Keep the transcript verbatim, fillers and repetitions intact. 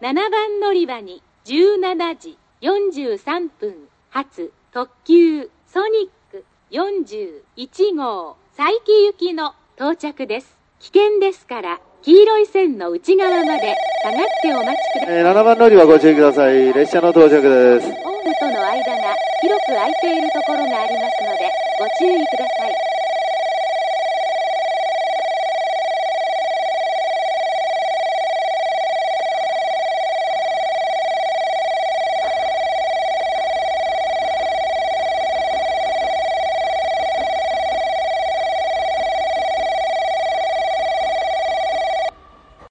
ななばん乗り場にじゅうしちじよんじゅうさんぷん発特急ソニックよんじゅういちごう佐伯行きの到着です。危険ですから黄色い線の内側まで下がってお待ちください。 えー、ななばん乗り場ご注意ください。列車の到着です。 ホームとの間が広く空いているところがありますのでご注意ください。